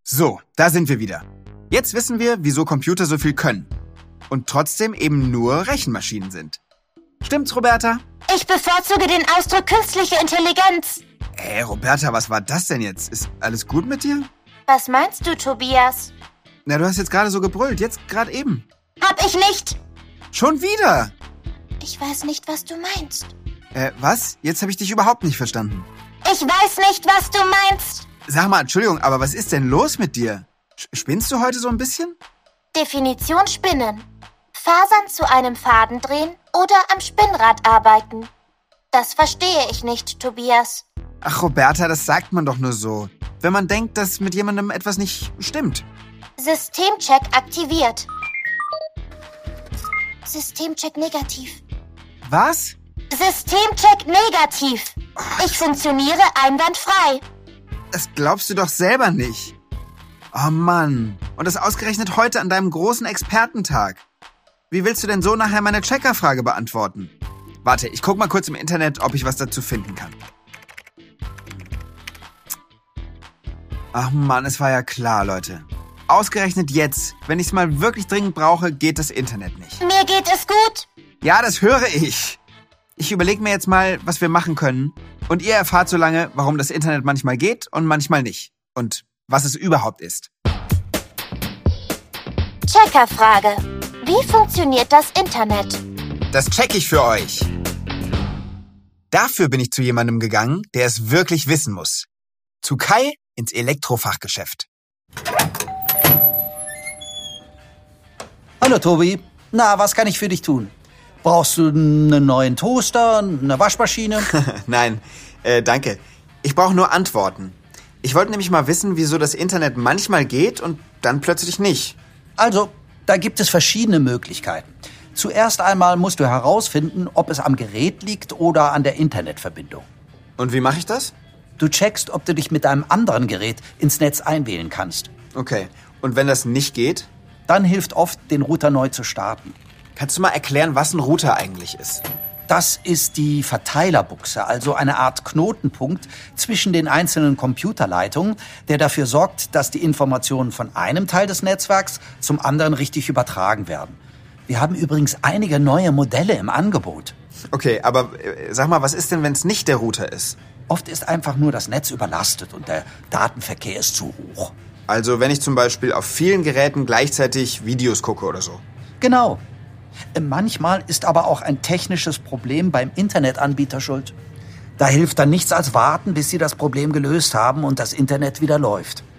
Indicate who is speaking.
Speaker 1: So, da sind wir wieder. Jetzt wissen wir, wieso Computer so viel können. Und trotzdem eben nur Rechenmaschinen sind. Stimmt's, Roberta?
Speaker 2: Ich bevorzuge den Ausdruck künstliche Intelligenz.
Speaker 1: Roberta, was war das denn jetzt? Ist alles gut mit dir?
Speaker 2: Was meinst du, Tobias?
Speaker 1: Na, du hast jetzt gerade so gebrüllt, jetzt gerade eben.
Speaker 2: Hab ich nicht.
Speaker 1: Schon wieder?
Speaker 2: Ich weiß nicht, was du meinst.
Speaker 1: Was? Jetzt habe ich dich überhaupt nicht verstanden.
Speaker 2: Ich weiß nicht, was du meinst.
Speaker 1: Sag mal, Entschuldigung, aber was ist denn los mit dir? Spinnst du heute so ein bisschen?
Speaker 2: Definition Spinnen. Fasern zu einem Faden drehen oder am Spinnrad arbeiten. Das verstehe ich nicht, Tobias.
Speaker 1: Ach, Roberta, das sagt man doch nur so. Wenn man denkt, dass mit jemandem etwas nicht stimmt.
Speaker 2: Systemcheck aktiviert. Systemcheck negativ.
Speaker 1: Was?
Speaker 2: Systemcheck negativ. Ich funktioniere einwandfrei.
Speaker 1: Das glaubst du doch selber nicht. Oh Mann. Und das ausgerechnet heute an deinem großen Expertentag. Wie willst du denn so nachher meine Checkerfrage beantworten? Warte, ich guck mal kurz im Internet, ob ich was dazu finden kann. Ach Mann, es war ja klar, Leute. Ausgerechnet jetzt, wenn ich es mal wirklich dringend brauche, geht das Internet nicht.
Speaker 2: Mir geht es gut.
Speaker 1: Ja, das höre ich. Ich überlege mir jetzt mal, was wir machen können. Und ihr erfahrt so lange, warum das Internet manchmal geht und manchmal nicht. Und was es überhaupt ist.
Speaker 2: Checkerfrage. Wie funktioniert das Internet?
Speaker 1: Das check ich für euch. Dafür bin ich zu jemandem gegangen, der es wirklich wissen muss. Zu Kai ins Elektrofachgeschäft.
Speaker 3: Hallo Tobi. Na, was kann ich für dich tun? Brauchst du einen neuen Toaster, eine Waschmaschine?
Speaker 1: Nein, danke. Ich brauche nur Antworten. Ich wollte nämlich mal wissen, wieso das Internet manchmal geht und dann plötzlich nicht.
Speaker 3: Also, da gibt es verschiedene Möglichkeiten. Zuerst einmal musst du herausfinden, ob es am Gerät liegt oder an der Internetverbindung.
Speaker 1: Und wie mache ich das?
Speaker 3: Du checkst, ob du dich mit einem anderen Gerät ins Netz einwählen kannst.
Speaker 1: Okay, und wenn das nicht geht?
Speaker 3: Dann hilft oft, den Router neu zu starten.
Speaker 1: Kannst du mal erklären, was ein Router eigentlich ist?
Speaker 3: Das ist die Verteilerbuchse, also eine Art Knotenpunkt zwischen den einzelnen Computerleitungen, der dafür sorgt, dass die Informationen von einem Teil des Netzwerks zum anderen richtig übertragen werden. Wir haben übrigens einige neue Modelle im Angebot.
Speaker 1: Okay, aber sag mal, was ist denn, wenn es nicht der Router ist?
Speaker 3: Oft ist einfach nur das Netz überlastet und der Datenverkehr ist zu hoch.
Speaker 1: Also wenn ich zum Beispiel auf vielen Geräten gleichzeitig Videos gucke oder so.
Speaker 3: Genau. Manchmal ist aber auch ein technisches Problem beim Internetanbieter schuld. Da hilft dann nichts als warten, bis sie das Problem gelöst haben und das Internet wieder läuft.